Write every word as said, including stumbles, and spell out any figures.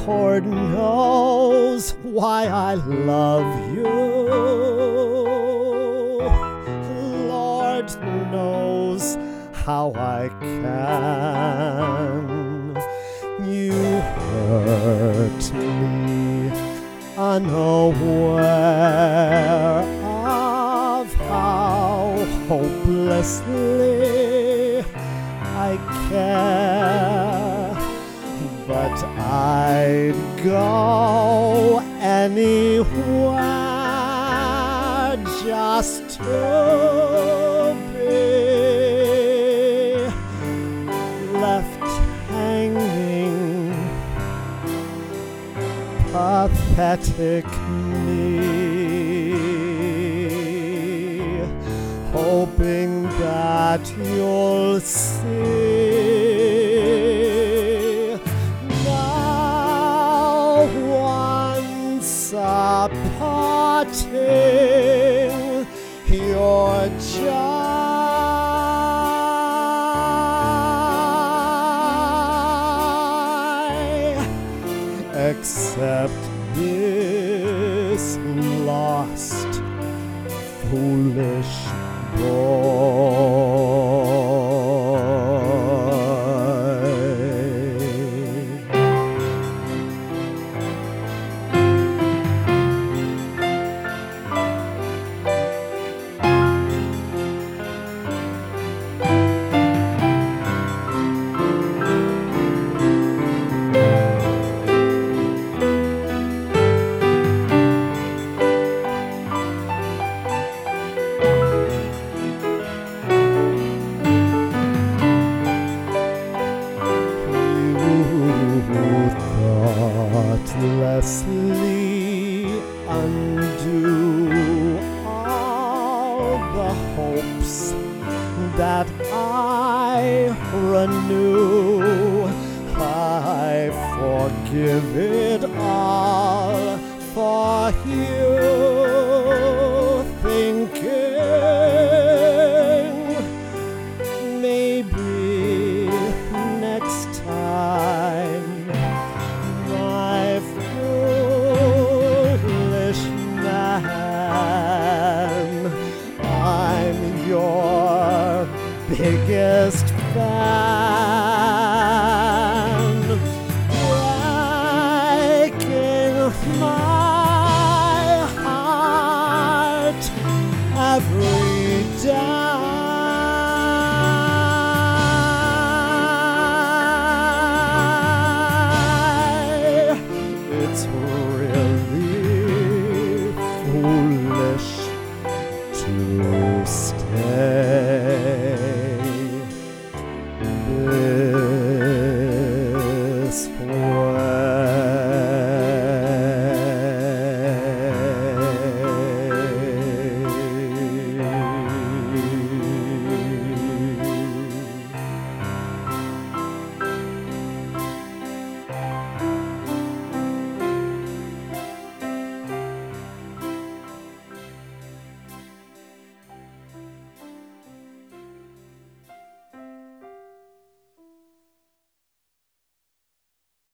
Lord knows why I love you. Lord knows how I can. You hurt me unaware of how hopelessly I care, but I'd go anywhere just to be left hanging, pathetic me, hoping that you'll see. Now once a parting, you're joy, except this lost, foolish boy. Thoughtlessly undo all the hopes that I renew. I forgive it all for you, thinking maybe next time my foolish man, I'm your biggest fan, breaking my heart every day. It's really foolish to stay this